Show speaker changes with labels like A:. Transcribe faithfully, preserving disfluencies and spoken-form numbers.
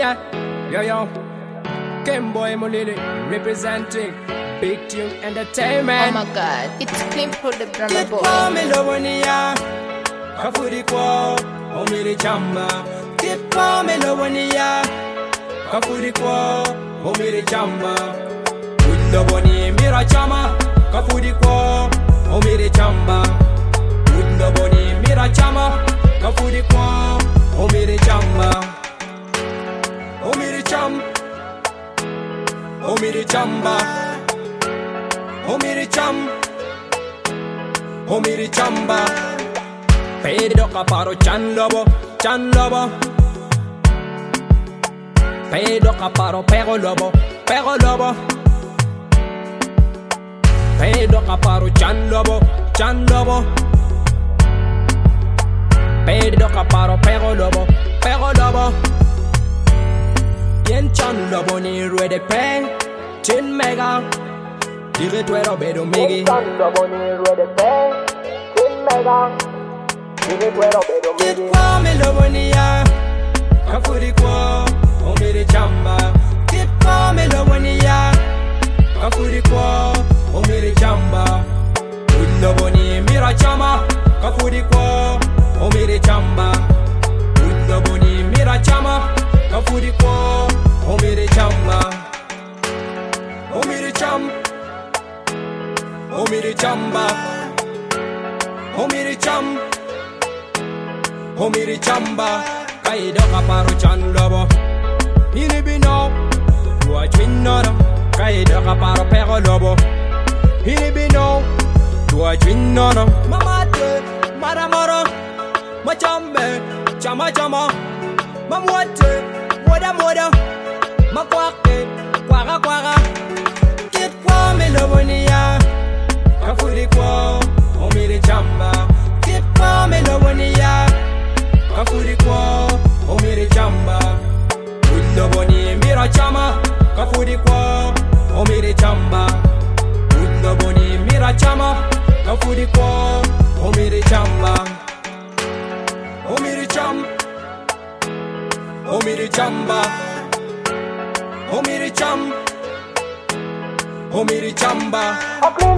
A: yeah. Yo, yo. Game Boy Mulili representing Big Tune Entertainment.
B: Oh my god, it's clean for the drama
A: Get
B: boy.
A: kwa melowania Kafuri kwa Omiri chamba Get kwa melowania Kafuri kwa Omiri chamba Undoboni mira chama Kafuri kwa Omiri chamba Undoboni mira chama Kafuri kwa Omiri chamba Omiri chamba Omiri chamba Omiri chamba Omiri chamba Pedido kaparo chan lobo, chan lobo Pedido kaparo pego lobo, pego lobo Pedido kaparo chan lobo, chan lobo Pedido kaparo pego lobo, pego lobo Yen chan lobo ni ruede pe, chin mega Dire tuero bedo migi
C: Chan lobo ni ruede pe, chin mega Dire tuero bedo migi
A: Get kwa melowania Kafuri kwa Omiri chamba Get kwa melowania Kafuri kwa Omiri chamba Undoboni mira chama Kafuri kwa Omiri chamba Undoboni mira chama Kafuri kwa Omiri chamba Omiri chamba Omiri chamba Omiri chamba Omiri chamba Kaido kaparo chan lobo Ini bino Dua chwinoro Kaido kaparo pego lobo Ini bino Dua chwinoro Mamate Maramoro Machambe Chama chama Mamwate Moda moda Makwake Kwaga kwaga Get kwa melowania Kafuri kwa Omiri chamba Get kwa melowania Kafuri kwa Omiri chamba Undoboni mira chama Kafuri kwa Omiri chamba Undoboni mira chama Kafuri kwa Omiri chamba Omiri chamba Omiri chamba Omiri chamba Omiri chamba